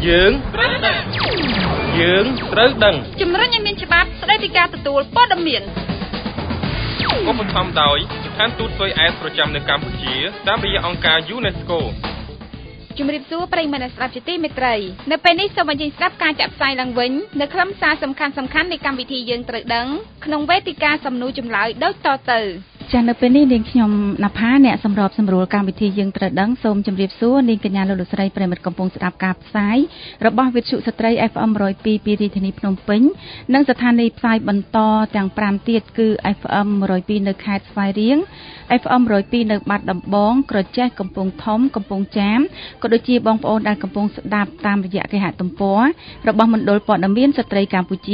យើងត្រូវដឹងជំរុញឲ្យមានច្បាប់ស្តីពីការទទួលព័ត៌មានឧបត្ថម្ភដោយស្ថានទូតស៊ុយអែតប្រចាំនៅកម្ពុជាតាមរយៈអង្គការ UNESCO ជំរាបសួរប្រិយមិត្តអ្នកស្ដាប់ជាទីមេត្រីនៅពេលនេះសូមអញ្ជើញស្ដាប់ការចាក់ផ្សាយឡើងវិញនៅខ្លឹមសារសំខាន់ៗនៃកម្មវិធីយើងត្រូវដឹងក្នុងវេទិកាសំណួរចម្លើយដូចតទៅចា៎នៅពេលនេះនាងខ្ញុំណភាអ្នកសម្របសម្រួលកម្មវិធីយើងត្រូវដឹងសូមជម្រាបសួរនាងកញ្ញាលោកស្រីប្រិយមិត្តកំពុងស្ដាប់ការផ្សាយរបស់វិទ្យុស្ត្រី FM 102 ពីរាជធានីភ្នំពេញនិងស្ថានីយ៍ផ្សាយបន្តទាំង5ទៀតគឺ FM 102 នៅខេត្តស្វាយរៀង FM 102 នៅបាត់ដំបងក្រចេះកំពង់ធំកំពង់ចាមក៏ដូចជាបងប្អូនដែលកំពុងស្ដាប់តាមរយៈគេហទំព័ររបស់មណ្ឌលព័ត៌មានស្ត្រីកម្ពុជា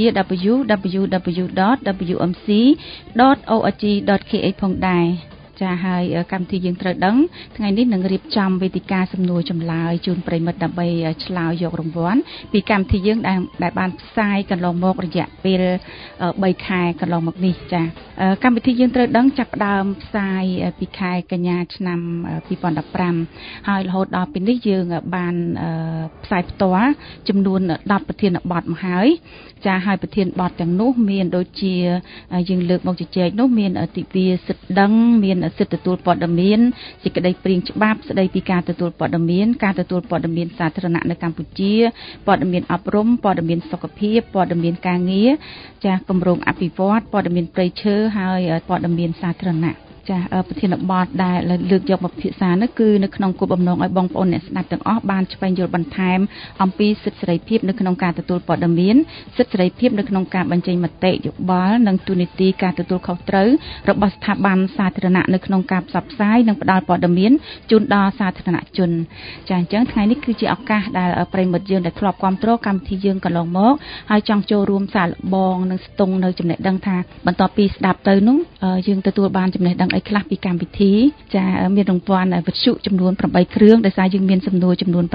www.wmc.org.kh ផងដែរចាហើយកម្មវិធីយើងត្រូវដឹងថ្ងៃនេះនឹងរៀបចំវេទិកាសំណួរចម្លើយជូនប្រិយមិត្តដើម្បីឆ្លើយយករង្វាន់ពីកម្មវិធីយើងដែលបានផ្សាយកន្លងមករយៈពេល3ខែកន្លងមកនេះចាកម្មវិធីយើងត្រូវដឹងចាប់ផ្ដើមផ្សាយពីខែកញ្ញាឆ្នាំ2015ហើយរហូតដល់ពេលនេះយើងបានផ្សាយផ្ទាល់ចំនួន10ប្រធានបទមកហើយចាហើយប្រធានបទទាំងនោះមានដូចជាយើងលើកមកជជែកនោះមានទិវាសិទ្ធិដឹងមានសិទ្ធិទទួលព័ត៌មានសេចក្តីព្រាងច្បាប់ស្តីពីការទទួលព័ត៌មានការទទួលព័ត៌មានសាធារណៈនៅកម្ពុជាព័ត៌មានអប់រំព័ត៌មានសុខភាពព័ត៌មានការងារចាគម្រោងអភិវឌ្ឍព័ត៌មានព្រៃឈើហើយព័ត៌មានសាធារណៈចាប្រធានបទដែលលើកយកមកពិភាក្សានោះគឺនៅក្នុងគោលបំណងឲ្យបងប្អូនអ្នកស្ដាប់ទាំងអស់បានឆ្វេងយល់បន្ថែមអំពីសិទ្ធិសេរីភាពនៅក្នុងការទទួលព័ត៌មានសិទ្ធិសេរីភាពនៅក្នុងការបញ្ចេញមតិយោបល់និងទូនីតិការទទួលខុសត្រូវរបស់ស្ថាប័នសាធារណៈនៅក្នុងការផ្សព្វផ្សាយនិងផ្តល់ព័ត៌មានជូនដល់សាធារណជនចាអញ្ចឹងថ្ងៃនេះគឺជាឱកាសដែលប្រិយមិត្តយើងដែលធ្លាប់គាំទ្រកម្មវិធីយើងកន្លងមកហើយចង់ចូលរួមសាកល្បងនិងស្ទង់នៅចំណេះដឹងថាបន្ទាប់ពីស្ដាប់ទៅនោះយើងទទួលបានចំណេះដឹងខ្លះពីកម្មវិធីចាមានរង្វាន់វិទ្យុចំនួន8គ្រឿងដោយសារយើងមានសំណួរចំនួន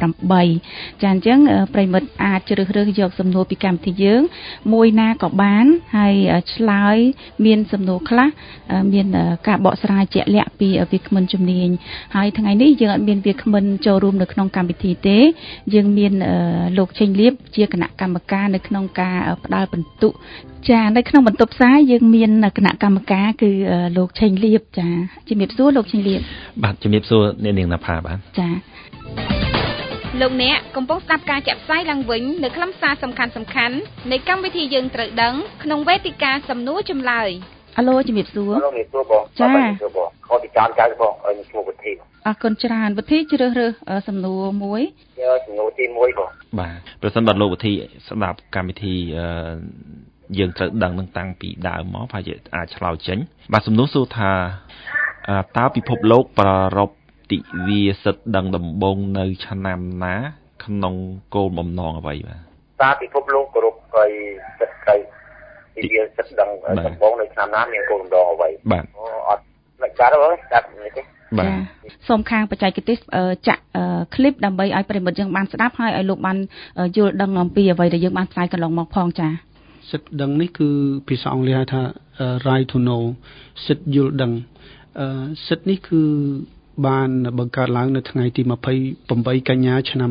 8ចាអញ្ចឹងប្រិយមិត្តអាចជ្រើសរើសយកសំណួរពីកម្មវិធីយើងមួយណាក៏បានហើយឆ្លើយមានសំណួរខ្លះមានការបកស្រាយជាក់លាក់ពីវាគ្មិនជំនាញហើយថ្ងៃនេះយើងអត់មានវាគ្មិនចូលរួមនៅក្នុងកម្មវិធីទេយើងមានលោកឆេងលៀបជាគណៈកម្មការនៅក្នុងការផ្ដល់បន្ទុកចានៅក្នុងបន្ទប់ផ្សាយយើងមានគណៈកម្មការគឺលោកឆេងលៀបចាជំរាបសួរលោកឆេងលៀបបាទជំរាបសួរអ្នកនាងណភាបាទចាលោកអ្នកកំពុងស្ដាប់ការចាក់ផ្សាយឡើងវិញនៅខ្លឹមសារសំខាន់ៗនៃកម្មវិធីយើងត្រូវដឹងក្នុងវេទិកាសំណួរចម្លើយអាឡូជំរាបសួរជំរាបសួរបងចាខកពីការចៅបងឲ្យឈ្មោះវិធីអរគុណច្រើនវិធីជ្រើសរើសសំណួរមួយសំណួរទី1បងបាទប្រសិនបើលោកវិធីស្ដាប់កម្មវិធីយើងត្រូវដឹងនឹងតាំងពីដើមមកហើយអាចឆ្លើយចេញបាទសំណួរសួរថាតើពិភពលោកប្រារព្ធទិវាសិទ្ធិដឹងដំបូងនៅឆ្នាំណាក្នុងគោលបំណងអ្វីបាទតើពិភពលោកគោរពឲ្យសិទ្ធិទិវាសិទ្ធិដឹងដំបូងនៅឆ្នាំណាមានគោលបំណងអ្វីបាទអត់មិនចាត់ទេចាត់នេះទេបាទសូមខាងបច្ចេកទេសចាក់ឃ្លីបដើម្បីឲ្យប្រិមិត្តយើងបានស្ដាប់ហើយឲ្យលោកបានយល់ដឹងអំពីអ្វីដែលយើងបានផ្សាយកន្លងមកផងចាសិទ្ធិដឹងនេះគឺភាសាអង់គ្លេសហៅថា right to know សិទ្ធិយល់ដឹងសិទ្ធិនេះគឺបានបង្កើតឡើងនៅថ្ងៃទី28កញ្ញាឆ្នាំ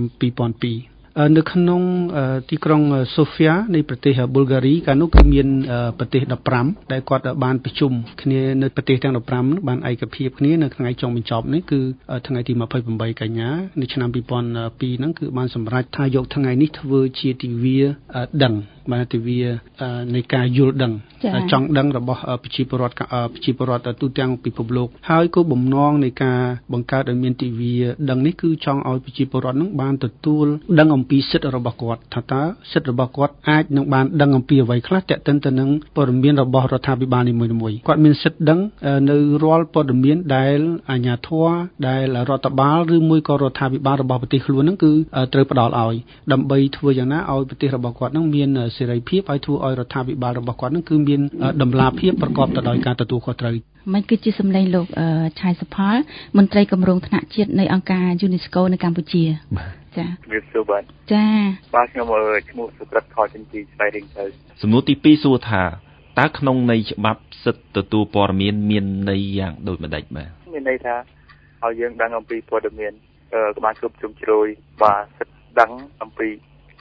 2002នៅក្នុងទីក្រុងសូហ្វីយ៉ានៃប្រទេសប៊ុលហ្គារីកាលនោះគឺមានប្រទេស15ដែលគាត់បានប្រជុំគ្នានៅប្រទេសទាំង15បានឯកភាពគ្នានៅថ្ងៃចុងបញ្ចប់នេះគឺថ្ងៃទី28កញ្ញានៅឆ្នាំ2002ហ្នឹងគឺបានសម្រេចថាយកថ្ងៃនេះធ្វើជាទិវាដឹងបានទិវានៃការយល់ដឹងចង់ដឹងរបស់ប្រជាពលរដ្ឋទូទាំងពិភពលោកហើយគោលបំណងនៃការបង្កើតឲ្យមានទិវាដឹងនេះគឺចង់ឲ្យប្រជាពលរដ្ឋនឹងបានទទួលដឹងអំពីសិទ្ធិរបស់គាត់ថាតើសិទ្ធិរបស់គាត់អាចនឹងបានដឹងអំពីអ្វីខ្លះទាក់ទិនទៅនឹងព័ត៌មានរបស់រដ្ឋាភិបាលនីមួយៗគាត់មានសិទ្ធិដឹងនៅរាល់ព័ត៌មានដែលអាជ្ញាធរដែលរដ្ឋបាលឬមួយក៏រដ្ឋាភិបាលរបស់ប្រទេសខ្លួននឹងគឺត្រូវផ្ដល់ឲ្យដើម្បីធ្វើយ៉ាងណាឲ្យប្រទេសរបស់គាត់នឹងមានសេរីភាពឲ្យធ្វើឲ្យរដ្ឋាភិបាលរបស់គាត់នឹងគឺមានតម្លាភាពប្រកបទៅដោយការទទួលខុសត្រូវមិនគឺជាសម្លេងលោកឆៃសុផលមន្ត្រីគម្រោងថ្នាក់ជាតិនៃអង្គការ UNESCO នៅកម្ពុជាចាវាសួរបាទចាបាទខ្ញុំឈ្មោះសុក្រិតខចិនទីស្វ័យរៀងទៅសំណួរទី2សួរថាតើក្នុងន័យច្បាប់សិទ្ធិទទួលព័ត៌មានមានន័យយ៉ាងដូចម្ដេចបាទមានន័យថាឲ្យយើងដឹងអំពីព័ត៌មានបានគ្រប់ជ្រុងជ្រោយបាទសិទ្ធិដឹងអំពី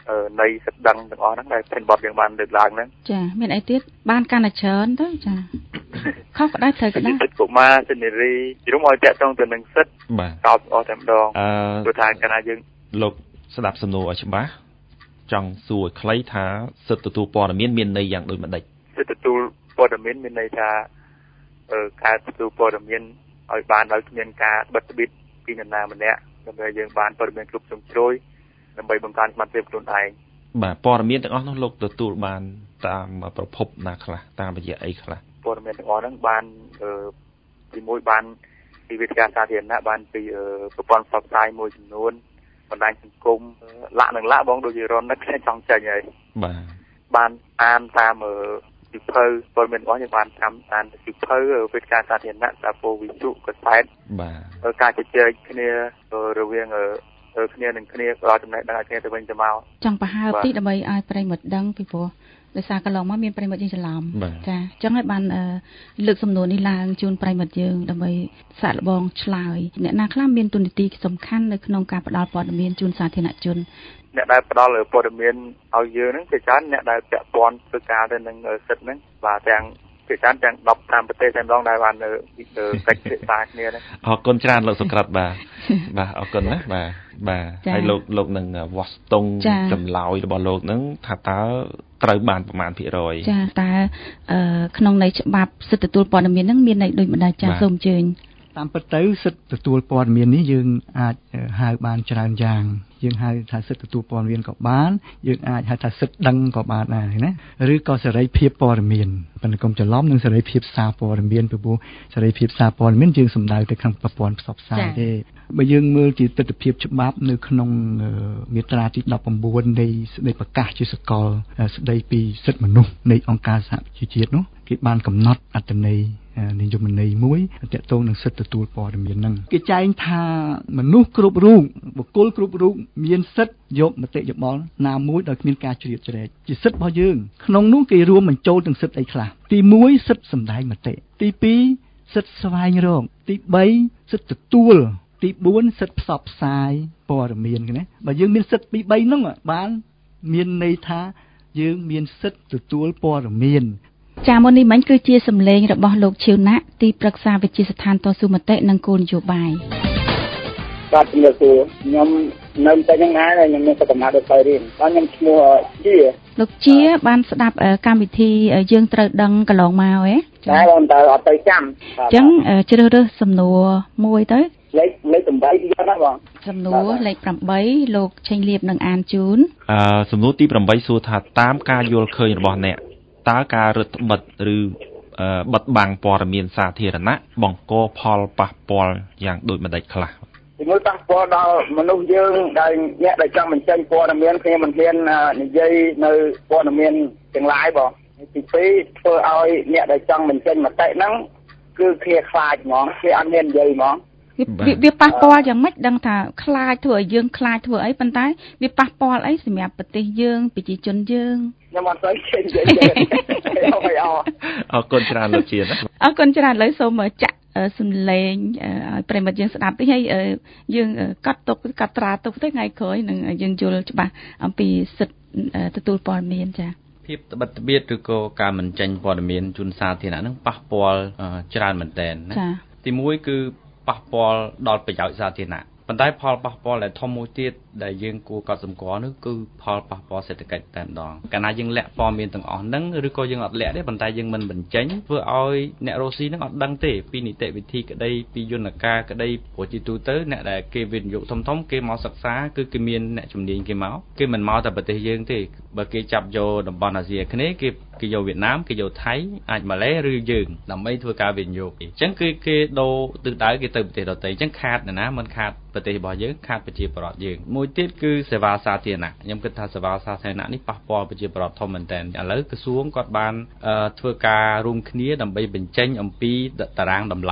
នៃសិទ្ធិដឹងទាំងអស់ហ្នឹងដែលเป็นបទយើងបានលើកឡើងហ្នឹងចាមានអីទៀតបានកាន់តែច្រើនទៅចាខុសក៏ដោយត្រូវក៏ដោយសិទ្ធិកុមារសិទ្ធិនារីជំរុំឲ្យតាក់ទងទៅនឹងសិទ្ធិតបអស់តែម្ដងព្រោះថាកាលណាយើងលោកស្ដាប់សំណួរឲ្យច្បាស់ចង់សួរខ្លីថាសិទ្ធិទទួលព័ត៌មានមានន័យយ៉ាងដូចម្ដេចសិទ្ធិទទួលព័ត៌មានមានន័យថាការទទួលព័ត៌មានឲ្យបានដោយគ្មានការបិទបៀតពីនរណាម្នាក់ដើម្បីយើងបានព័ត៌មានគ្រប់ជ្រុងជ្រោយដើម្បីបង្កើនសមត្ថភាពខ្លួនឯងបាទព័ត៌មានទាំងអស់នោះលោកទទួលបានតាមប្រភពណាខ្លះតាមរយៈអីខ្លះព័ត៌មានទាំងអស់ហ្នឹងបានទីមួយបានពីវេទិកាសាធារណៈបានពីប្រព័ន្ធផ្សព្វផ្សាយមួយចំនួនបណ្ដាញសង្គមលាក់បងដូចជារននឹកចង់ចេញហើយបានអានតាមពីភៅព័ត៌មានរបស់យើងបានតាមអានពីភៅវេទិកាសាធារណៈតាពោវិទ្យុកសែតបាទការជជែកគ្នារវាងគ្នានឹងគ្នាផ្ដល់ចំណេះដឹងឲ្យគ្នាទៅវិញទៅមកចង់ប្រហើបទីដើម្បីឲ្យប្រិយមិត្តដឹងពីព្រោះដោយសារកន្លងមកមានប្រិយមិត្តយើងច្រឡំចាអញ្ចឹងហើយបានលើកសំណួរនេះឡើងជូនប្រិយមិត្តយើងដើម្បីសាកល្បងឆ្លើយអ្នកណាខ្លះមានទូនាទីសំខាន់នៅក្នុងការផ្ដល់ព័ត៌មានជូនសាធារណជនអ្នកដែលផ្ដល់ព័ត៌មានឲ្យយើងហ្នឹងជាច្រើនអ្នកដែលពាក់ព័ន្ធធ្វើការទៅនឹងសិទ្ធិហ្នឹងបាទទាំងជាច្រើនទាំង15ប្រទេសតែម្ដងដែលបានកិច្ចពិភាក្សាគ្នាហ្នឹងអរគុណច្រើនលោកសុក្រិតបាទអរគុណណាបាទហើយលោកនឹងវាស់ស្ទង់ចម្លើយរបស់លោកហ្នឹងថាតើត្រូវបានប្រមាណភាគរយចាតើក្នុងន័យច្បាប់សិទ្ធិទទួលព័ត៌មានហ្នឹងមានន័យដូចម្ដេចចាសូមអញ្ជើញតាមពិតទៅសិទ្ធិទទួលព័ត៌មាននេះយើងអាចហៅបានច្រើនយ៉ាងយើងហៅថាសិទ្ធិទទួលព័ត៌មានក៏បានយើងអាចហៅថាសិទ្ធិដឹងក៏បានដែរណាឬក៏សេរីភាពព័ត៌មានប៉ុន្តែកុំច្រឡំនឹងសេរីភាពសារព័ត៌មានពីព្រោះសេរីភាពសារព័ត៌មានយើងសំដៅទៅក្នុងប្រព័ន្ធផ្សព្វផ្សាយទេបើយើងមើលជាទស្សនវិជ្ជាច្បាប់នៅក្នុងមាត្រាទី19នៃសេចក្តីប្រកាសជាសកលស្តីពីសិទ្ធិមនុស្សនៃអង្គការសហប្រជាជាតិនោះគេបានកំណត់អត្ថន័យនិយមន័យមួយទាក់ទងនឹងសិទ្ធិទទួលព័ត៌មានហ្នឹងគេចែងថាមនុស្សគ្រប់រូបបុគ្គលគ្រប់រូបមានសិទ្ធិយកមតិយោបល់ណាមួយដោយគ្មានការជ្រៀតជ្រែកជាសិទ្ធិរបស់យើងក្នុងនោះគេរួមបញ្ចូលទាំងសិទ្ធិអីខ្លះទី1សិទ្ធិសម្ដែងមតិទី2សិទ្ធិស្វែងរកទី3សិទ្ធិទទួលទី4សិទ្ធិផ្សព្វផ្សាយព័ត៌មានណាបើយើងមានសិទ្ធិពី3ហ្នឹងបានមានន័យថាយើងមានសិទ្ធិទទួលព័ត៌មានចាមុននេះមិញគឺជាសម្លេងរបស់លោកឈៀវណាក់ទីប្រឹក្សាវិទ្យាស្ថានតស៊ូមតិនិងគោលនយោបាយបាទជំរាបសួរខ្ញុំនៅតែយ៉ាងណាខ្ញុំមានសកម្មភាពទៅរៀនបាទខ្ញុំឈ្មោះជាលោកជាបានស្ដាប់កម្មវិធីយើងត្រូវដឹងកន្លងមកហ៎តែបងតើអត់ទៅចាំអញ្ចឹងជ្រើសរើសសំណួរមួយទៅលេខ8ទៀតណាបងសំណួរលេខ8លោកឆេងលៀបនឹងអានជូនសំណួរទី8សួរថាតាមការយល់ឃើញរបស់អ្នកតើការរឹតបន្តឹងឬបិទបាំងព័ត៌មានសាធារណៈបង្កផលប៉ះពាល់យ៉ាងដូចម្ដេចខ្លះទីមួយប៉ះពាល់ដល់មនុស្សយើងដែលអ្នកដែលចង់បញ្ចេញព័ត៌មានគ្នាមិនហ៊ាននិយាយនៅព័ត៌មានទាំងឡាយបងទី2ធ្វើឲ្យអ្នកដែលចង់បញ្ចេញមតិហ្នឹងគឺគ្នាខ្លាចហ្មងគេអត់មាននិយាយហ្មងវាប៉ះពាល់យ៉ាងម៉េចដឹងថាខ្លាចធ្វើឲ្យយើងខ្លាចធ្វើអីប៉ុន្តែវាប៉ះពាល់អីសម្រាប់ប្រទេសយើងប្រជាជនយើងខ្ញុំអត់ស្គាល់ចេញនិយាយអរគុណច្រើនលោកជាណាអរគុណច្រើនឥឡូវសូមចាក់សំឡេងឲ្យប្រិមិត្តយើងស្ដាប់តិចហើយយើងកត់ទុកកត់ត្រាទុកទៅថ្ងៃក្រោយនឹងយើងយល់ច្បាស់អំពីសិទ្ធិទទួលព័ត៌មានចាភាពត្បិតត្បៀតឬក៏ការមិនចេញព័ត៌មានជូនសាធារណៈនឹងប៉ះពាល់ច្រើនមែនទែនណាទី1គឺប៉ះពាល់ដល់ប្រយោជន៍សាធារណៈប៉ុន្តែផលប៉ះពាល់ដែលធំមួយទៀតដែលយើងគួរកត់សម្គាល់នោះគឺផលប៉ះពាល់សេដ្ឋកិច្ចតែម្ដងកាលណាយើងលាក់ព័ត៌មានទាំងអស់ហ្នឹងឬក៏យើងអត់លាក់ទេប៉ុន្តែយើងមិនបញ្ចេញធ្វើឲ្យអ្នករស់ស៊ីហ្នឹងអត់ដឹងទេពីនីតិវិធីក្តីពីយន្តការក្តីព្រោះជាទូទៅអ្នកដែលគេវិនិយោគធំគេមកសិក្សាគឺគេមានអ្នកជំនាញគេមកគេមិនមកតែប្រទេសយើងទេបើគេចាប់យកតំបន់អាស៊ីអាគ្នេយ៍គេយកវៀតណាមគេយកថៃអាចម៉ាឡេឬយើងដើម្បីធ្វើការវិនិយោគអញ្ចឹងគឺគេដូរទិសដៅគេទៅប្រទេសដទៃអញ្ចឹងខាតណាមិនខាតប្រទេសរបស់យើងខាតប្រជាពលរដ្ឋយើងមួយទៀតគឺសេវាសាធារណៈខ្ញុំគិតថាសេវាសាធារណៈនេះប៉ះពាល់ប្រជាពលរដ្ឋធំមែនទែនឥឡូវក្រសួងគាត់បានធ្វើការរួមគ្នាដើម្បីបញ្ចេញអំពីតារាងតម្លៃ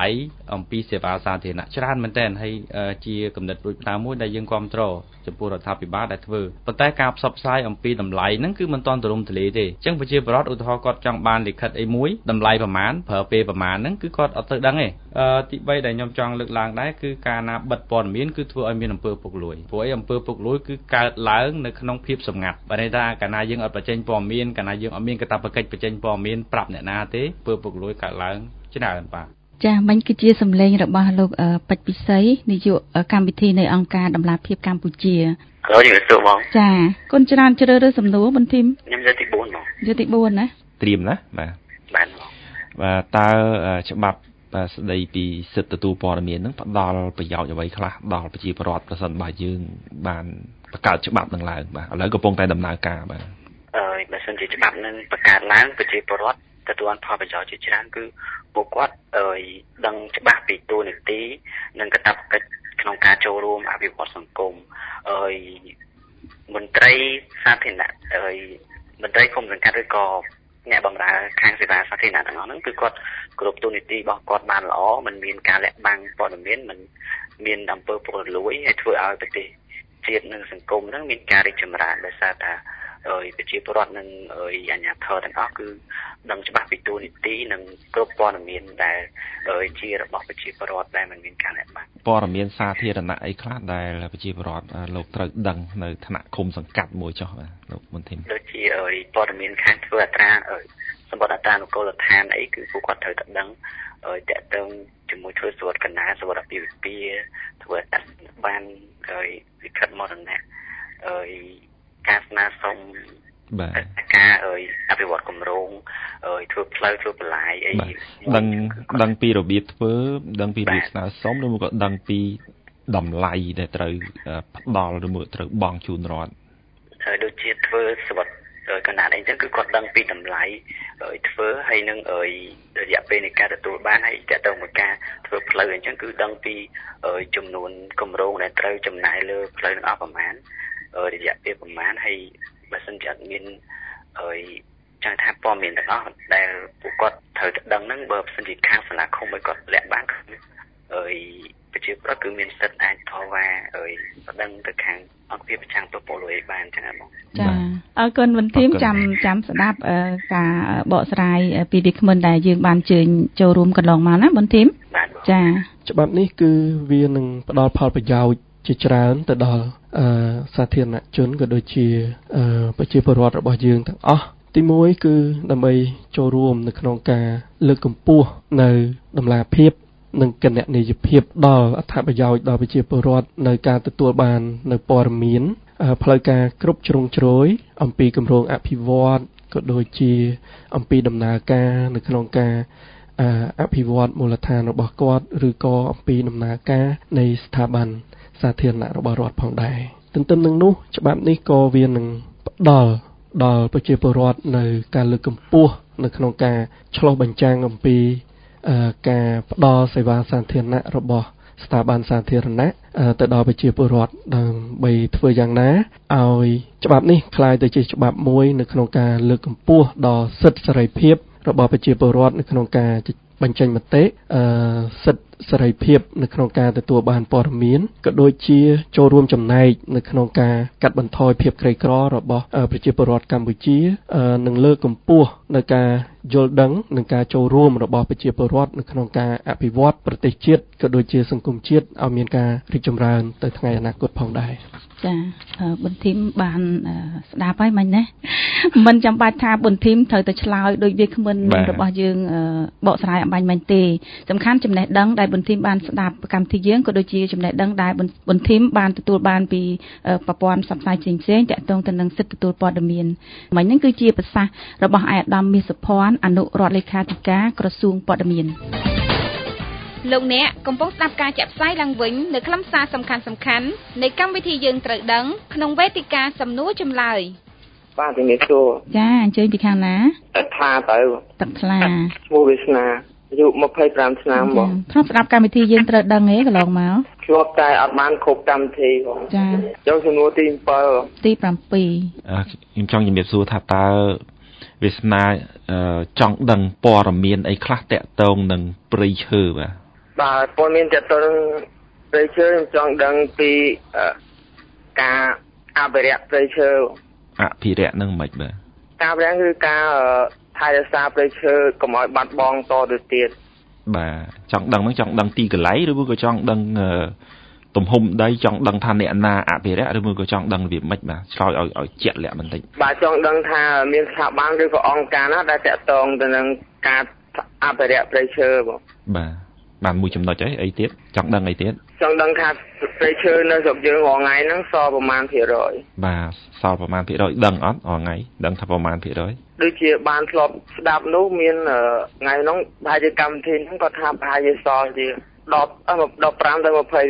អំពីសេវាសាធារណៈច្រើនមែនទែនហើយជាកំណត់ដូចតាមមួយដែលយើងគ្រប់គ្រងចំពោះរដ្ឋាភិបាលដែលធ្វើប៉ុន្តែការផ្សព្វផ្សាយអំពីតម្លៃហ្នឹងគឺមិនទាន់ទូលំទូលាយទេអញ្ចឹងប្រជាពលរដ្ឋឧទាហរណ៍គាត់ចង់បានលិខិតអីមួយតម្លៃប្រមាណប្រើពេលប្រមាណហ្នឹងគឺគាត់អត់ទៅដឹងទេទី3ដែលខ្ញុំចង់លើកឡើងដែរគឺការណាបិទព័ត៌មានគឺធ្វើឲ្យមានអំពើពុករលួយព្រោះអំពើពុករលួយគឺកើតឡើងនៅក្នុងភាពសម្ងាត់បើន័យថាកាលណាយើងអត់បញ្ចេញព័ត៌មានកាលណាយើងអត់មានកាតព្វកិច្ចបញ្ចេញព័ត៌មានប្រាប់អ្នកណាទេអំពើពុករលួយកើតឡើងច្រើនបាទចាមិញគឺជាសម្លេងរបស់លោកពេជ្រពិសីនាយកកម្មវិធីនៃអង្គការដំឡាភិបកម្ពុជាក្រោយជំរាបសួរបងចាគុណច្រើនជ្រើសរើសសំណួរបន្ធីមខ្ញុំយកទី4បងយកទី4ណាត្រៀមណាបាទបាទតើច្បាប់ស្ដីពីសិទ្ធិទទួលព័ត៌មាននឹងផ្ដល់ប្រយោជន៍អ្វីខ្លះដល់ប្រជាពលរដ្ឋប្រសិនបើយើងបានបង្កើតច្បាប់នឹងឡើងបាទឥឡូវកំពុងតែដំណើរការបាទបើសិនជាច្បាប់នឹងបង្កើតឡើងប្រជាពលរដ្ឋទទួលផលប្រយោជន៍ជាច្រើនគឺពួកគាត់ដឹងច្បាស់ពីតួនាទីនិងកាតព្វកិច្ចក្នុងការចូលរួមអភិវឌ្ឍសង្គមមន្ត្រីសាធារណៈមន្ត្រីគុំសង្កាត់ឬក៏អ្នកបម្រើខាងសេវាសាធារណៈទាំងអស់ហ្នឹងគឺគាត់គ្រប់តួនាទីរបស់គាត់បានល្អមិនមានការលាក់បាំងព័ត៌មានមិនមានអំពើពុករលួយហើយធ្វើឲ្យប្រទេសជាតិនិងសង្គមហ្នឹងមានការរីកចម្រើនដោយសារថាប្រជាពលរដ្ឋនិងអាជ្ញាធរទាំងអស់គឺដឹងច្បាស់ពីតួនាទីនិងគ្រប់ព័ត៌មានដែលជារបស់ប្រជាពលរដ្ឋដែលមិនមានការលាក់បាំងព័ត៌មានសាធារណៈអីខ្លះដែលប្រជាពលរដ្ឋលោកត្រូវដឹងនៅថ្នាក់ឃុំសង្កាត់មួយចុះបាទលោកមន្ទីរដូចជាព័ត៌មានខាងធ្វើអត្រាសម្បត្តិអត្រានុកូលដ្ឋានអីគឺពួកគាត់ត្រូវតែដឹងតកតងជាមួយធ្វើសវត្ថកណ្ដាលសវត្ថអាពាហ៍ពិពាហ៍ធ្វើអត្តបានលិខិតមរណៈការស្នើសុំការអភិវឌ្ឍគម្រោងធ្វើផ្លូវធ្វើបន្លាយអីដឹងពីរបៀបធ្វើដឹងពីរបៀបស្នើសុំឬក៏ដឹងពីតម្លៃដែលត្រូវផ្ដល់ឬមកត្រូវបង់ជូនរដ្ឋដូចជាធ្វើសវត្ថកណ្ដាលអីចឹងគឺគាត់ដឹងពីតម្លៃធ្វើហើយនឹងរយៈពេលនៃការទទួលបានហើយតទៅមួយការធ្វើផ្លូវអញ្ចឹងគឺដឹងពីចំនួនគម្រោងដែលត្រូវចំណាយលើផ្លូវនឹងអស់ប្រមាណរយៈពេលប្រមាណហើយបើសិនជាអត់មានចង់ថាព័ត៌មានទាំងអស់ដែលពួកគាត់ត្រូវតែដឹងហ្នឹងបើមិនជាខាងសាលាឃុំឲ្យគាត់លាក់បាំងប្រជាពលរដ្ឋគឺមានសិទ្ធិអាចតវ៉ាបណ្ដឹងទៅខាងអង្គភាពប្រឆាំងទោសពលរដ្ឋបានចឹងហ្នឹងបងចាអរគុណវិនធីមចាំស្ដាប់ការបកស្រាយពីវាគ្មិនដែលយើងបានជើញចូលរួមកន្លងមកណាវិនធីមចាច្បាប់នេះគឺវានឹងផ្ដល់ផលប្រយោជន៍ជាច្រើនទៅដល់សាធារណជនក៏ដូចជាប្រជាពលរដ្ឋរបស់យើងទាំងអស់ទី1គឺដើម្បីចូលរួមនៅក្នុងការលើកកម្ពស់នៅតម្លាភាពនិងគណនេយ្យភាពដល់អត្ថប្រយោជន៍ដល់ប្រជាពលរដ្ឋនៅការទទួលបាននៅព័ត៌មានផ្លូវការគ្រប់ជ្រុងជ្រោយអំពីគម្រោងអភិវឌ្ឍក៏ដូចជាអំពីដំណើរការនៅក្នុងការអភិវឌ្ឍមូលដ្ឋានរបស់គាត់ឬក៏អំពីដំណើរការនៃស្ថាប័នសាធារណៈរបស់រដ្ឋផងដែរទន្ទឹមនឹងនោះច្បាប់នេះក៏វានឹងផ្ដល់ដល់ប្រជាពលរដ្ឋនៅការលើកកម្ពស់នៅក្នុងការឆ្លុះបញ្ចាំងអំពីការផ្ដល់សេវាសាធារណៈរបស់ស្ថាប័នសាធារណៈទៅដល់ប្រជាពលរដ្ឋដើម្បីធ្វើយ៉ាងណាឲ្យច្បាប់នេះក្លាយទៅជាច្បាប់មួយនៅក្នុងការលើកកម្ពស់ដល់សិទ្ធិសេរីភាពរបស់ប្រជាពលរដ្ឋនៅក្នុងការបញ្ចេញមតិសិទ្ធិសេរីភាពនៅក្នុងការទទួលបានព័ត៌មានក៏ដូចជាចូលរួមចំណែកនៅក្នុងការកាត់បន្ថយភាពក្រីក្ររបស់ប្រជាពលរដ្ឋកម្ពុជានិងលើកកម្ពស់នៅការយល់ដឹងនិងការចូលរួមរបស់ប្រជាពលរដ្ឋនៅក្នុងការអភិវឌ្ឍប្រទេសជាតិក៏ដូចជាសង្គមជាតិឲ្យមានការរីកចម្រើនទៅថ្ងៃអនាគតផងដែរចាបន្ធីមបានស្ដាប់ហើយមិញណាមិនចាំបាច់ថាបន្ធីមត្រូវតែឆ្លើយដោយវាគ្មិនរបស់យើងបកស្រាយអំបញ្ញមិញទេសំខាន់ចំណេះដឹងដែលបន្ធីមបានស្ដាប់កម្មវិធីយើងក៏ដូចជាចំណេះដឹងដែលបន្ធីមបានទទួលបានពីប្រព័ន្ធផ្សព្វផ្សាយផ្សេងៗតាក់ទងទៅនឹងសិទ្ធិទទួលព័ត៌មានមិញហ្នឹងគឺជាប្រសាសន៍របស់ឯកឧត្តមមាសភ័ណ្ឌអនុរដ្ឋលេខាធិការក្រសួងព័ត៌មានលោកអ្នកកំពុងស្ដាប់ការចាក់ផ្សាយឡើងវិញនៅខ្លឹមសារសំខាន់ៗនៃកម្មវិធីយើងត្រូវដឹងក្នុងវេទិកាសំណួរចម្លើយបាទជំរាបសួរចាអញ្ជើញពីខាងណាទឹកថ្លាទៅទឹកថ្លាឈ្មោះវាសនាអាយុ25ឆ្នាំបងធ្លាប់ស្ដាប់កម្មវិធីយើងត្រូវដឹងទេកន្លងមកធ្លាប់តែអត់បានគ្រប់កម្មវិធីបងចាចូលសំណួរទី7 ទី7 ខ្ញុំចង់ជំរាបសួរថាតើវាសនាចង់ដឹងព័ត៌មានអីខ្លះតាក់ទងនឹងព្រៃឈើបាទបាទព័ត៌មានតទៅនឹងព្រៃឈើខ្ញុំចង់ដឹងពីការអភិរក្សព្រៃឈើអភិរក្សនឹងមិនបាទការអភិរក្សគឺការថែរក្សាព្រៃឈើកុំឲ្យបាត់បង់តទៅទៀតបាទចង់ដឹងហ្នឹងចង់ដឹងទីកន្លែងឬមួយក៏ចង់ដឹងទំហំដីចង់ដឹងថាអ្នកណាអភិរក្សឬមួយក៏ចង់ដឹងរបៀបម៉េចបាទឆ្លើយឲ្យជាក់លាក់បន្តិចបាទចង់ដឹងថាមានស្ថាប័នឬក៏អង្គការណាដែលតាក់ទងទៅនឹងការអភិរក្សព្រៃឈើបាទបានមួយចំណុចអីទៀតចង់ដឹងអីទៀតចង់ដឹងថាព្រៃឈើនៅស្រុកយើងរាល់ថ្ងៃហ្នឹងសល់ប្រមាណភាគរយបាទសល់ប្រមាណភាគរយដឹងអត់រាល់ថ្ងៃដឹងថាប្រមាណភាគរយដូចជាបានធ្លាប់ស្ដាប់នោះមានថ្ងៃហ្នឹងប្រហែលជាកម្មវិធីហ្នឹងគាត់ថាប្រហែលជាសល់ជា15ទៅ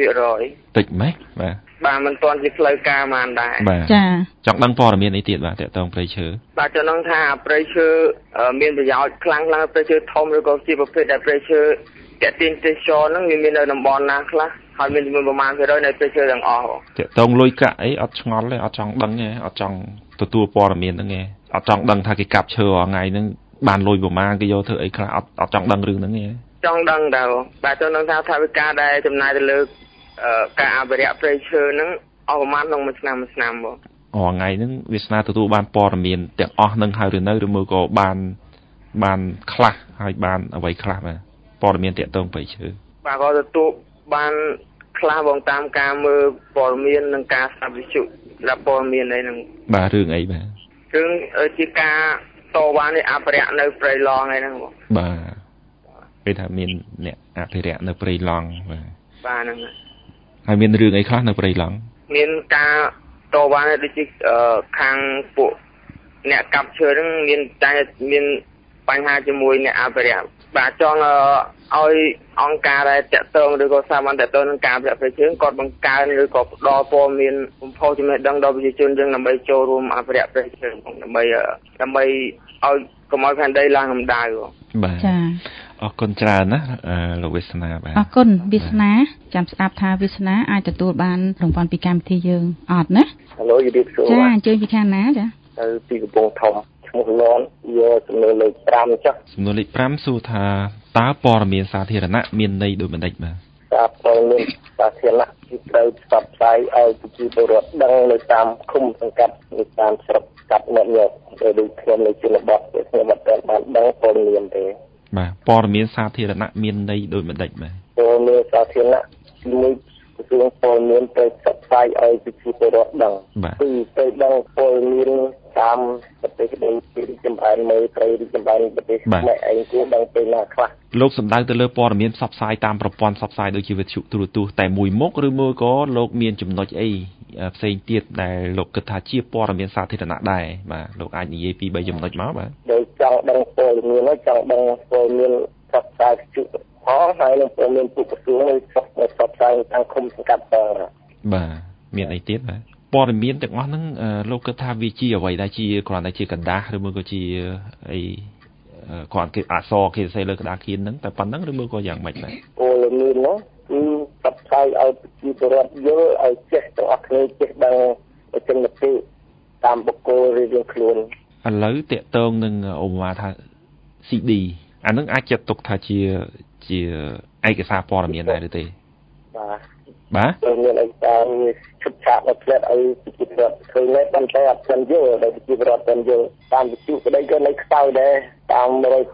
20% តិចម៉េះបាទមិនទាន់ជាផ្លូវការបានដែរចាចង់ដឹងព័ត៌មានអីទៀតបាទតើតើព្រៃឈើបាទចង់ដឹងថាព្រៃឈើមានប្រយោជន៍ខ្លាំងព្រៃឈើធំឬក៏ជាប្រភេទដែលព្រៃឈើតាក់ទាញទេសចរហ្នឹងមាននៅតំបន់ណាខ្លះហើយមានចំនួនប្រមាណ%នៃព្រៃឈើទាំងអស់តាក់ទងលុយកាក់អីអត់ឆ្ងល់ទេអត់ចង់ដឹងទេអត់ចង់ទទួលព័ត៌មានហ្នឹងទេអត់ចង់ដឹងថាគេកាប់ឈើរាល់ថ្ងៃហ្នឹងបានលុយប្រមាណគេយកធ្វើអីខ្លះអត់ចង់ដឹងរឿងហ្នឹងទេចង់ដឹងដែរបាទចង់ដឹងថាថវិកាដែលចំណាយទៅលើការអភិរក្សព្រៃឈើហ្នឹងអស់ប្រមាណក្នុងមួយឆ្នាំបងថ្ងៃហ្នឹងវាសនាទទួលបានព័ត៌មានទាំងអស់ហ្នឹងហើយឬនៅឬមើលក៏បានខ្លះហើយបានអ្វីខ្លះបាទព័ត៌មានតាក់ទងព្រៃឈើបាទក៏ទទួលបានខ្លះបងតាមការមើលព័ត៌មាននិងការស្ដាប់វិទ្យុរាប់ព័ត៌មានអីហ្នឹងបាទរឿងអីបាទរឿងជាការតវ៉ានៃអភិរក្សនៅព្រៃឡង់អីហ្នឹងបងបាទពេលថាមានអ្នកអភិរក្សនៅព្រៃឡង់បាទហ្នឹងហើយមានរឿងអីខ្លះនៅព្រៃឡង់មានការតវ៉ាដូចជាខាងពួកអ្នកកាប់ឈើហ្នឹងមានបញ្ហាជាមួយអ្នកអភិរក្សបាទចង់ឲ្យអង្គការដែលតាក់ទងឬក៏សាមញ្ញតាក់ទងនឹងការអភិរក្សព្រៃឈើគាត់បង្កើនឬក៏ផ្ដល់ព័ត៌មានបំផុសចំណេះដឹងដល់ប្រជាជនយើងដើម្បីចូលរួមអភិរក្សព្រៃឈើដើម្បីឲ្យកុំឲ្យផែនដីឡើងកម្ដៅបាទចាអរគុណច្រើនណាលោកវាសនាបាទអរគុណវាសនាចាំស្ដាប់ថាវាសនាអាចទទួលបានរង្វាន់ពីកម្មវិធីយើងអត់ណាហៅឡូយូឌីបសួរចាអញ្ជើញពីខាងណាចាទៅពីកំពង់ធំឈ្មោះលន់យកសំណួរលេខ5ចុះសំណួរលេខ5សួរថាតើព័ត៌មានសាធារណៈមានន័យដូចម្ដេចបាទព័ត៌មានសាធារណៈគឺត្រូវផ្សព្វផ្សាយឲ្យប្រជាពលរដ្ឋដឹងនៅតាមឃុំសង្កាត់នៅតាមស្រុកកាត់ញាត់ដែលដូចខ្ញុំនៅជនបទខ្ញុំអត់ទាន់បានដឹងព័ត៌មានទេបាទព័ត៌មានសាធារណៈមានន័យដូចម្ដេចបាទព័ត៌មានសាធារណៈមួយក្រសួងព័ត៌មានត្រូវផ្សព្វផ្សាយឲ្យប្រជាពលរដ្ឋដឹងគឺទៅដឹងព័ត៌មានតាមប្រទេសដូចជាចម្រើនមេត្រីចម្រើនប្រទេសខ្មែរឯងគួរដឹងពេលណាខ្លះលោកសម្ដៅទៅលើព័ត៌មានផ្សព្វផ្សាយតាមប្រព័ន្ធផ្សព្វផ្សាយដូចជាវិទ្យុទូរទស្សន៍តែមួយមុខឬមួយក៏លោកមានចំណុចអីផ្សេងទៀតដែលលោកគិតថាជាព័ត៌មានសាធារណៈដែរបាទលោកអាចនិយាយពី3ចំណុចមកបាទដោយចង់ដឹងព័ត៌មានចង់ដឹងព័ត៌មានផ្សព្វផ្សាយវិទ្យុផងហើយនឹងព័ត៌មានពុកក្រសួងនឹងផ្សព្វផ្សាយតាមឃុំសង្កាត់ផងបាទមានអីទៀតបាទព័ត៌មានទាំងអស់ហ្នឹងលោកគិតថាវាជាអ្វីដែលជាគ្រាន់តែជាកណ្ដាស់ឬមួយក៏ជាអីគ្រាន់គេអក្សរគេសរសេរលើក្តារខៀនហ្នឹងតែប៉ុណ្្នឹងឬមួយក៏យ៉ាងម៉េចដែរព័ត៌មានហ្នឹងគឺផ្សព្វផ្សាយឲ្យប្រជាពលរដ្ឋយល់ឲ្យចេះទាំងអស់គ្នាចេះដឹងជំនឿតាមបុគ្គលរៀងខ្លួនឥឡូវតាក់ទងនឹងឧបមាថា CD អានឹងអាចចាត់ទុកថាជាឯកសារព័ត៌មានដែរឬទេបាទមានឯកសារឈុតឆាកនៅផ្លែឲ្យប្រជាពលរដ្ឋឃើញដែរប៉ុន្តែអត់ទាន់យល់ដល់ប្រជាពលរដ្ឋទាន់យល់តាមវិទ្យុក្តីក៏នៅខ្សោយដែរតាម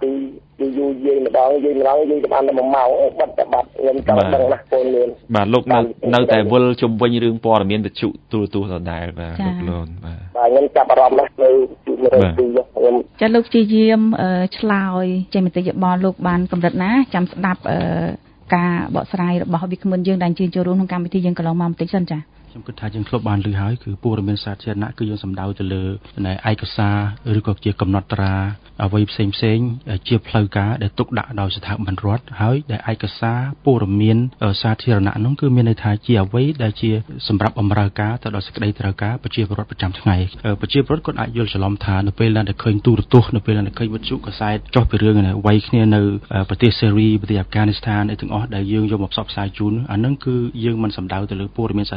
102យូរយាយម្ដងយាយទៅបានតែ1ម៉ោងបាត់ខ្ញុំចង់ដឹងណាស់ពលមានបាទលោកនៅតែវិលជុំវិញរឿងព័ត៌មានវិទ្យុទូរទស្សន៍ដដែលបាទលោកលូនបាទខ្ញុំចាប់អារម្មណ៍ណាស់នៅខ្ញុំចាលោកជាយាមឆ្លើយចេញមតិយោបល់លោកបានកម្រិតណាចាំស្ដាប់ការបកស្រាយរបស់វិក្កាមយើងដែលអញ្ជើញចូលរួមក្នុងកម្មវិធីយើងកន្លងមកបន្តិចសិនចាខ្ញុំគិតថាយើងធ្លាប់បានឮហើយគឺព័ត៌មានសាធារណៈគឺយើងសំដៅទៅលើឯកសារឬក៏ជាកំណត់ត្រាអ្វីផ្សេងជាផ្លូវការដែលទុកដាក់ដោយស្ថាប័នរដ្ឋហើយដែលឯកសារព័ត៌មានសាធារណៈនោះគឺមានន័យថាជាអ្វីដែលជាសម្រាប់បម្រើការទៅដល់សេចក្តីត្រូវការប្រជាពលរដ្ឋប្រចាំថ្ងៃប្រជាពលរដ្ឋគាត់អាចយល់ច្រឡំថានៅពេលដែលឃើញទូរទស្សន៍នៅពេលដែលឃើញវិទ្យុកាសែតចុះពីរឿងនេះវាយគ្នានៅប្រទេសសេរីប្រទេសអាហ្វហ្គានីស្ថានអីទាំងអស់ដែលយើងយកមកផ្សព្វផ្សាយជូនអានឹងគឺយើងមិនសំដៅទៅលើព័ត៌មានសាធារណៈដែរ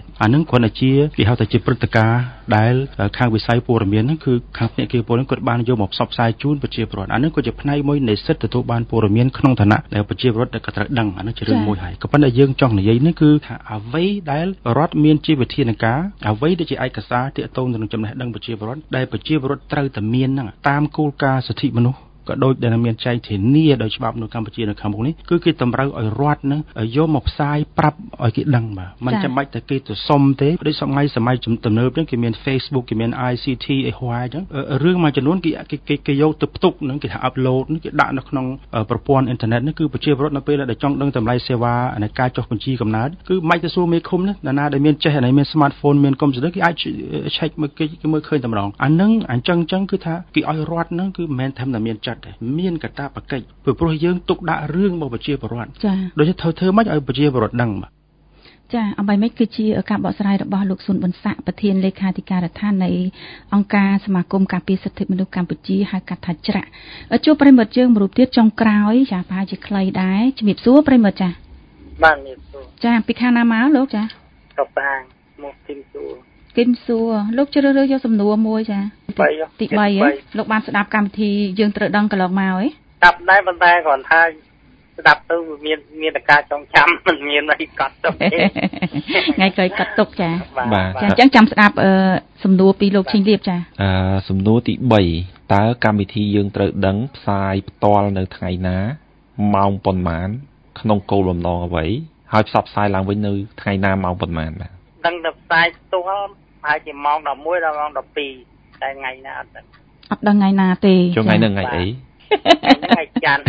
អានឹងគ្រាន់តែជាគេហៅថាជាព្រឹត្តិការណ៍ដែលខាងវិស័យព័ត៌មានហ្នឹងគឺខាងភ្នាក់ងារពលរដ្ឋគាត់បានយកមកផ្សព្វផ្សាយជូនប្រជាពលរដ្ឋអានឹងក៏ជាផ្នែកមួយនៃសិទ្ធិទទួលបានព័ត៌មានក្នុងឋានៈដែលប្រជាពលរដ្ឋដែលក៏ត្រូវដឹងអានឹងជារឿងមួយហើយក៏ប៉ុន្តែយើងចង់និយាយនេះគឺថាអ្វីដែលរដ្ឋមានជាវិធានការអ្វីដែលជាឯកសារទាក់ទងទៅនឹងចំណេះដឹងប្រជាពលរដ្ឋដែលប្រជាពលរដ្ឋត្រូវតែមានហ្នឹងតាមគោលការណ៍សិទ្ធិមនុស្សក៏ដូចដែលមានចែងធានាដោយច្បាប់នៅកម្ពុជានៅខាងមុខនេះគឺគេតម្រូវឲ្យរដ្ឋនឹងយកមកផ្សាយប្រាប់ឲ្យគេដឹងបាទមិនចាំបាច់តែគេទៅសុំទេដូចសម័យទំនើបហ្នឹងគេមាន Facebook គេមាន ICT អីហួរអញ្ចឹងរឿងមួយចំនួនគេយកទៅផ្ទុកនឹងគេថា upload គេដាក់នៅក្នុងប្រព័ន្ធអ៊ីនធឺណិតនេះគឺប្រជាពលរដ្ឋនៅពេលដែលចង់ដឹងតម្លៃសេវានៃការចុះបញ្ជីកំណើតគឺមិនទៅសួរមេឃុំណាណាដែលមានចេះអានេះមាន smartphone មានកុំព្យូទ័រគេអាច check មើលគេមើលឃើញតែម្ដងអានឹងអញ្ចឹងគឺថាគេឲ្យរដ្ឋហ្នឹងគឺមិនមែនតែមានចាត់ទេមានកតាបកិច្ចព្រោះយើងទុកដាក់រឿងរបស់ប្រជាពលរដ្ឋចា៎ដូចធ្វើម៉េចឲ្យប្រជាពលរដ្ឋដឹងបាទចា៎អ្វីមិនគឺជាការបកស្រាយរបស់លោកស៊ុនប៊ុនស័កប្រធានលេខាធិការដ្ឋាននៃអង្គការសមាគមការពារសិទ្ធិមនុស្សកម្ពុជាហៅកាត់ថាច្រាក់ជួបប្រិមិត្តយើងមួយរូបទៀតចុងក្រោយចាប្រហែលជាខ្លីដែរជំរាបសួរប្រិមិត្តចាបាទជំរាបសួរចាពីខាងណាមកលោកចាកបាងមកគឹមសួរលោកជ្រើសរើសយកសំណួរមួយចាទី3លោកបានស្ដាប់កម្មវិធីយើងត្រូវដឹងកន្លងមកហ៎ស្ដាប់ដែរប៉ុន្តែគ្រាន់ថាស្ដាប់ទៅមានតែការចងចាំមិនមានអីកត់ទុកទេថ្ងៃក្រោយកត់ទុកចាចាអញ្ចឹងចាំស្ដាប់សំណួរពីលោកឈិញលៀបចាសំណួរទី3តើកម្មវិធីយើងត្រូវដឹងផ្សាយផ្ទាល់នៅថ្ងៃណាម៉ោងប៉ុន្មានក្នុងគោលបំណងអ្វីហើយផ្សព្វផ្សាយឡើងវិញនៅថ្ងៃណាម៉ោងប៉ុន្មានបាទដឹងតែផ្សាយផ្ទាល់ហើយជាម៉ោង11ដល់ម៉ោង12តែថ្ងៃណាអត់ដឹងថ្ងៃណាទេចុងថ្ងៃនឹងថ្ងៃអីថ្ងៃច័ន្ទ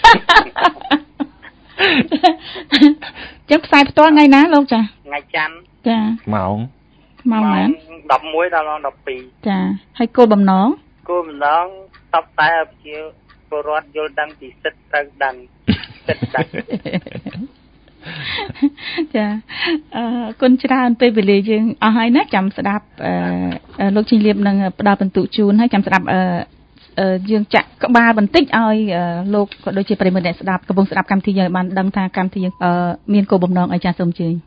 ចឹងផ្សាយផ្ទាល់ថ្ងៃណាលោកចាថ្ងៃច័ន្ទចាម៉ោងម៉ោងណា 11ដល់ម៉ោង12 ចាហើយគោលបំណងផ្សព្វផ្សាយឲ្យប្រជាពលរដ្ឋយល់ដឹងពីសិទ្ធិត្រូវដឹងសិទ្ធិដឹងចាគុណច្រើនពេលវេលាយើងអស់ហើយណាចាំស្ដាប់លោកឈិញលៀបនឹងផ្ដល់បន្ទុកជូនហើយចាំស្ដាប់យើងចាក់ក្បាលបន្តិចឲ្យលោកក៏ដូចជាប្រិមត្តអ្នកស្ដាប់កំពុងស្ដាប់កម្មវិធីយើងបានដឹងថាកម្មវិធីយើងមានគោលបំណងអីចាសូមអញ្ជើញ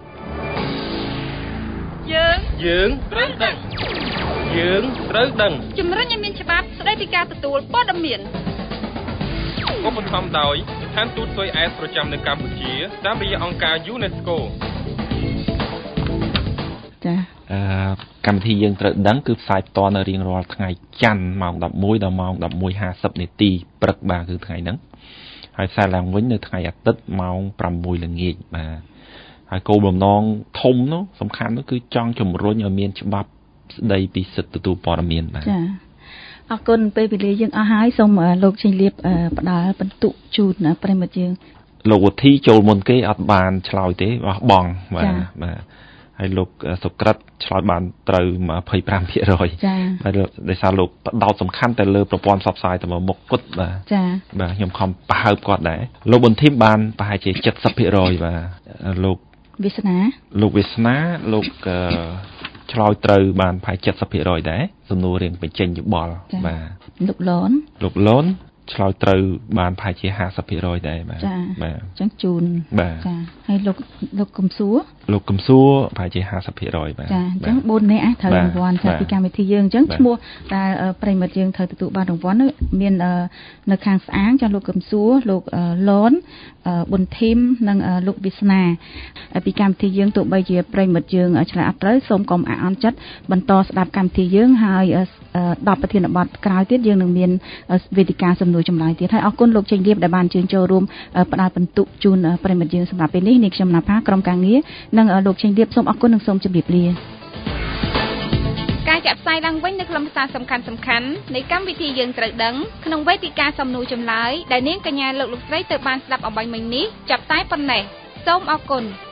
យើងត្រូវដឹងយើងត្រូវដឹងជំរុញឲ្យមានច្បាប់ស្ដីពីការទទួលព័ត៌មានឧបត្ថម្ភដោយស្ថានទូតស៊ុយអែតប្រចាំនៅកម្ពុជាតាមរយៈអង្គការ UNESCO ចាកម្មវិធីយើងត្រូវដឹងគឺផ្សាយផ្ទាល់នៅរៀងរាល់ថ្ងៃច័ន្ទម៉ោង11ដល់ម៉ោង11:50នាទីព្រឹកបាទគឺថ្ងៃហ្នឹងហើយផ្សាយឡើងវិញនៅថ្ងៃអាទិត្យម៉ោង6ល្ងាចបាទហើយគោលបំណងធំនោះសំខាន់នោះគឺចង់ជំរុញឲ្យមានច្បាប់ស្ដីពីសិទ្ធិទទួលព័ត៌មានបាទចាអរគុណពេលវេលាយើងអស់ហើយសូមលោកឈិញលៀបផ្ដល់បន្ទុកជូនប្រិមិត្តយើងលោកវុធីចូលមុនគេអត់បានឆ្លើយទេបោះបង់បាទហើយលោកសុក្រិតឆ្លើយបានត្រូវ 25% ចា៎ហើយដោយសារលោកផ្ដោតសំខាន់តែលើប្រព័ន្ធផ្សព្វផ្សាយតែមុខគត់បាទចា៎បាទខ្ញុំខំប្រហើបគាត់ដែរលោកប៊ុនធីមបានប្រហែលជា 70% បាទលោកវាសនាលោកឆ្លើយត្រូវបានប្រហែល 70% ដែរសំណួររៀងបញ្ចេញយោបល់បាទលោកលនឆ្លើយត្រូវបានប្រហែលជា 50% ដែរបាទបាទអញ្ចឹងជូនចាហើយលោកកំសួរប្រហែលជា 50% បាទចាអញ្ចឹង4នាក់ត្រូវរង្វាន់ចាពីកម្មវិធីយើងអញ្ចឹងឈ្មោះដែលប្រិមិត្តយើងត្រូវទទួលបានរង្វាន់មាននៅខាងស្អាងចាលោកកំសួរលោកលនប៊ុនធីមនិងលោកវាសនាពីកម្មវិធីយើងទោះបីជាប្រិមិត្តយើងឆ្លើយអត់ត្រូវសូមកុំអាក់អន់ចិត្តបន្តស្ដាប់កម្មវិធីយើងហើយ10ប្រធានបទក្រោយទៀតយើងនឹងមានវេទិកាសំណួរចម្លើយទៀតហើយអរគុណលោកចេញលៀបដែលបានអញ្ជើញចូលរួមផ្ដល់បន្ទុកជូនប្រិមិត្តយើងសម្រាប់ពេលនេះនាងខ្ញុំណាផាក្រុមការងារនិងលោកចេញលៀបសូមអរគុណនិងសូមជម្រាបលាការចាក់ផ្សាយឡើងវិញនៅខ្លឹមសារសំខាន់នៃកម្មវិធីយើងត្រូវដឹងក្នុងវេទិកាសំណួរចម្លើយដែលនាងកញ្ញាលោកស្រីទៅបានស្ដាប់អំបញ្ញមិញនេះចាប់តែប៉ុណ្ណេះសូមអរគុណ